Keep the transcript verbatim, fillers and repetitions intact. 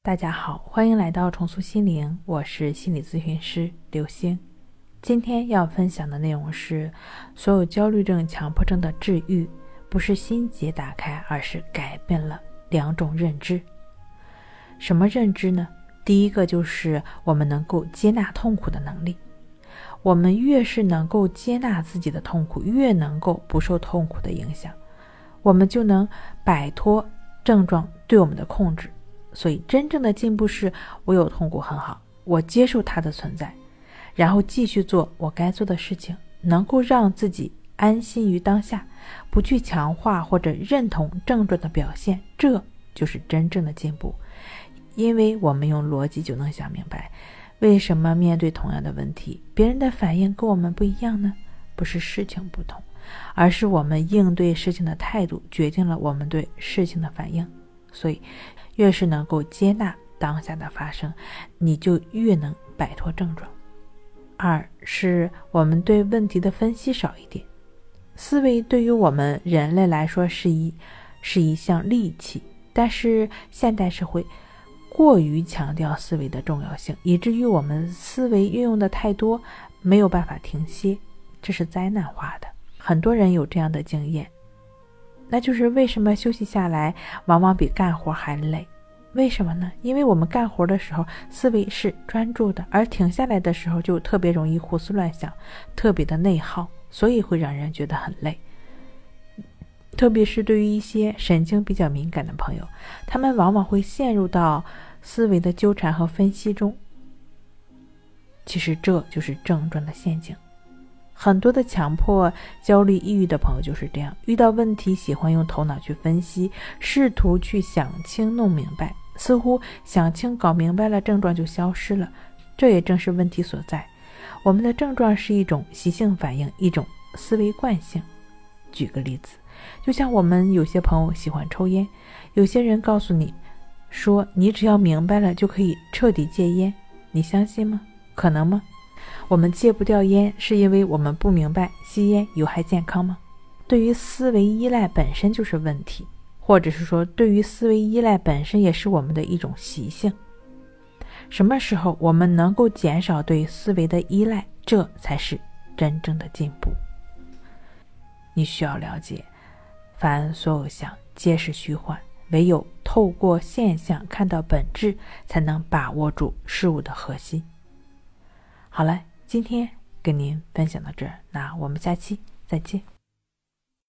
大家好，欢迎来到重塑心灵，我是心理咨询师刘星。今天要分享的内容是，所有焦虑症、强迫症的治愈，不是心结打开，而是改变了两种认知。什么认知呢？第一个就是我们能够接纳痛苦的能力。我们越是能够接纳自己的痛苦，越能够不受痛苦的影响，我们就能摆脱症状对我们的控制。所以真正的进步是，我有痛苦很好，我接受它的存在，然后继续做我该做的事情，能够让自己安心于当下，不去强化或者认同症状的表现，这就是真正的进步。因为我们用逻辑就能想明白，为什么面对同样的问题，别人的反应跟我们不一样呢？不是事情不同，而是我们应对事情的态度决定了我们对事情的反应。所以越是能够接纳当下的发生，你就越能摆脱症状。二是我们对问题的分析少一点。思维对于我们人类来说是一是一项利器，但是现代社会过于强调思维的重要性，以至于我们思维运用的太多，没有办法停歇，这是灾难化的。很多人有这样的经验，那就是为什么休息下来往往比干活还累？为什么呢？因为我们干活的时候思维是专注的，而停下来的时候就特别容易胡思乱想，特别的内耗，所以会让人觉得很累。特别是对于一些神经比较敏感的朋友，他们往往会陷入到思维的纠缠和分析中。其实这就是症状的陷阱。很多的强迫、焦虑、抑郁的朋友就是这样，遇到问题喜欢用头脑去分析，试图去想清弄明白，似乎想清搞明白了，症状就消失了。这也正是问题所在。我们的症状是一种习性反应，一种思维惯性。举个例子，就像我们有些朋友喜欢抽烟，有些人告诉你说，你只要明白了就可以彻底戒烟，你相信吗？可能吗？我们戒不掉烟，是因为我们不明白吸烟有害健康吗？对于思维依赖本身就是问题，或者是说对于思维依赖本身也是我们的一种习性。什么时候我们能够减少对思维的依赖，这才是真正的进步。你需要了解，凡所有相皆是虚幻，唯有透过现象看到本质，才能把握住事物的核心。好了，今天跟您分享到这儿，那我们下期再见。